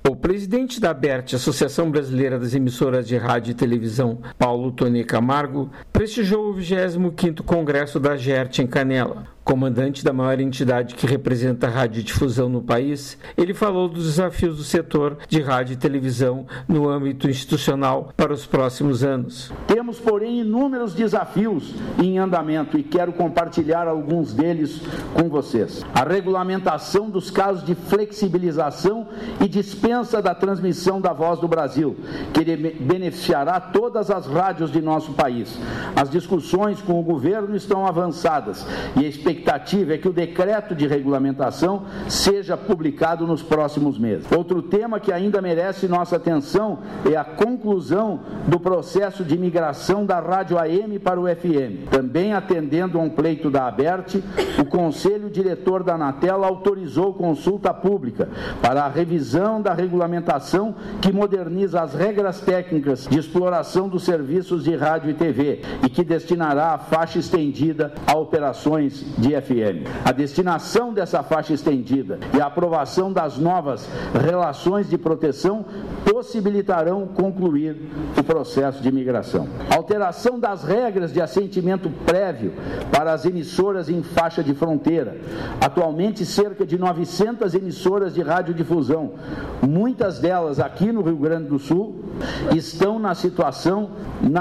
O presidente da ABERT, Associação Brasileira das Emissoras de Rádio e Televisão, Paulo Tony Camargo, prestigiou o 25º Congresso da AGERT em Canela. Comandante da maior entidade que representa a radiodifusão no país, ele falou dos desafios do setor de rádio e televisão no âmbito institucional para os próximos anos. Temos, porém, inúmeros desafios em andamento e quero compartilhar alguns deles com vocês. A regulamentação dos casos de flexibilização e dispensa da transmissão da Voz do Brasil, que beneficiará todas as rádios de nosso país. As discussões com o governo estão avançadas e a expectativa é que o decreto de regulamentação seja publicado nos próximos meses. Outro tema que ainda merece nossa atenção é a conclusão do processo de migração da rádio AM para o FM. Também atendendo a um pleito da ABERT, o Conselho Diretor da Anatel autorizou consulta pública para a revisão da regulamentação que moderniza as regras técnicas de exploração dos serviços de rádio e TV e que destinará a faixa estendida a operações de FM. A destinação dessa faixa estendida e a aprovação das novas relações de proteção possibilitarão concluir o processo de migração. Alteração das regras de assentimento prévio para as emissoras em faixa de fronteira. Atualmente, cerca de 900 emissoras de radiodifusão, muitas delas aqui no Rio Grande do Sul, estão na situação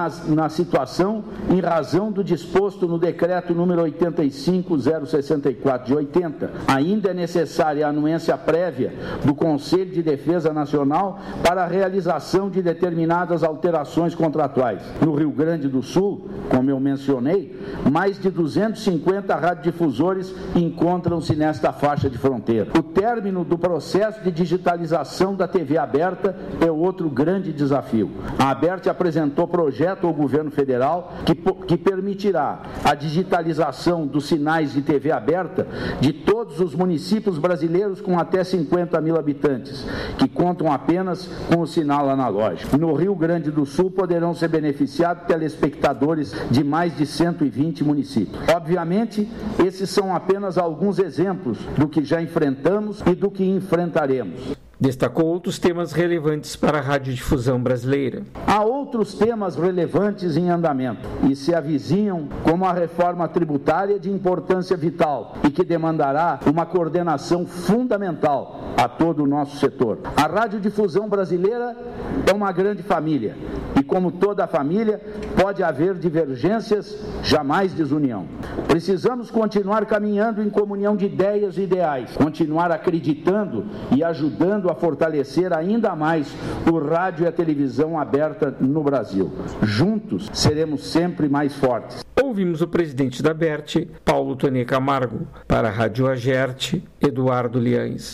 em razão do disposto no decreto número 85.064 de 80. Ainda é necessária a anuência prévia do Conselho de Defesa Nacional para a realização de determinadas alterações contratuais. No Rio Grande do Sul, como eu mencionei, mais de 250 radiodifusores encontram-se nesta faixa de fronteira. O término do processo de digitalização da TV aberta é outro grande desafio. A ABERT apresentou projeto ao governo federal que permitirá a digitalização dos sinais de TV aberta de todos os municípios brasileiros com até 50 mil habitantes, que contam apenas com o sinal analógico. No Rio Grande do Sul poderão ser beneficiados telespectadores de mais de 120 municípios. Obviamente, esses são apenas alguns exemplos do que já enfrentamos e do que enfrentaremos. Destacou outros temas relevantes para a radiodifusão brasileira. Há outros temas relevantes em andamento e se avizinham, como a reforma tributária de importância vital e que demandará uma coordenação fundamental a todo o nosso setor. A radiodifusão brasileira é uma grande família e, como toda família, pode haver divergências, jamais desunião. Precisamos continuar caminhando em comunhão de ideias e ideais, continuar acreditando e ajudando a fortalecer ainda mais o rádio e a televisão aberta no Brasil. Juntos seremos sempre mais fortes. Ouvimos o presidente da ABERT, Paulo Tony Camargo. Para a Rádio AGERT, Eduardo Liães.